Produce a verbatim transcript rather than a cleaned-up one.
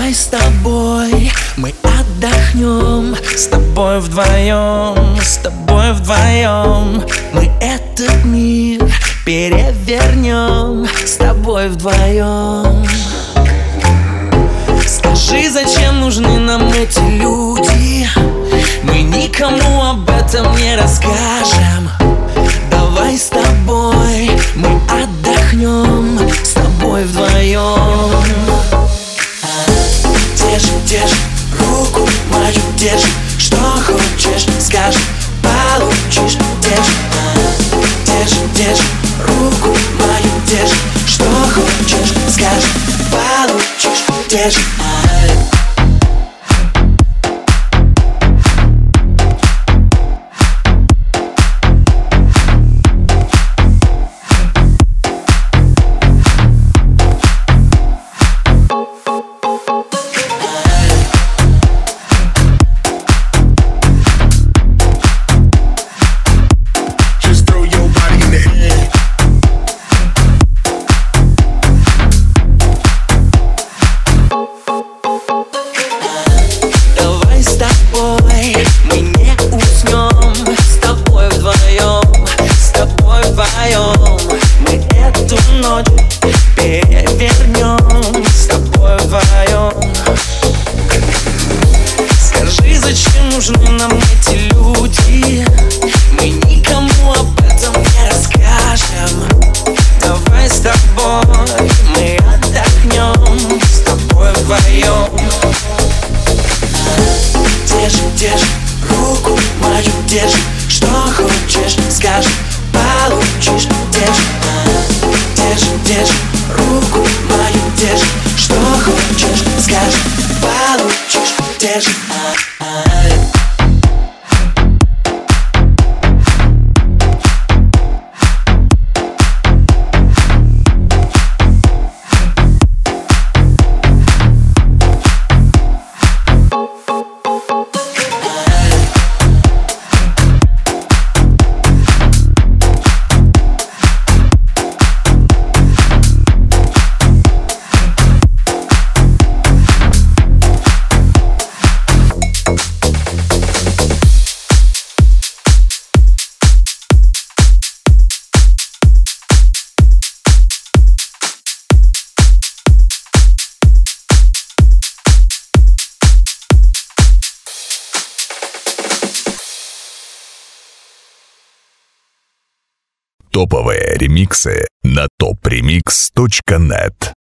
Давай с тобой мы отдохнем, с тобой вдвоем, с тобой вдвоем. Мы этот мир перевернем, с тобой вдвоем. Скажи, зачем нужны нам эти люди? Мы никому об этом не расскажем. Давай с тобой мы отдохнем, с тобой вдвоем. Держи, держи руку мою, держи. Что хочешь, скажи, получишь. Держи, держи, держи руку мою, держи. Что хочешь, скажи, получишь. Держи. Перевернем, с тобой вдвоем. Скажи, зачем нужны нам эти люди? Мы никому об этом не расскажем. Давай с тобой мы отдохнем, с тобой вдвоем. Держи, держи руку мою, держи. Что хочешь, скажи, получишь. Держи, держи, держи руку мою, держи. Что хочешь, скажи, получишь. Держи. Топовые ремиксы на топ ремикс точка нет.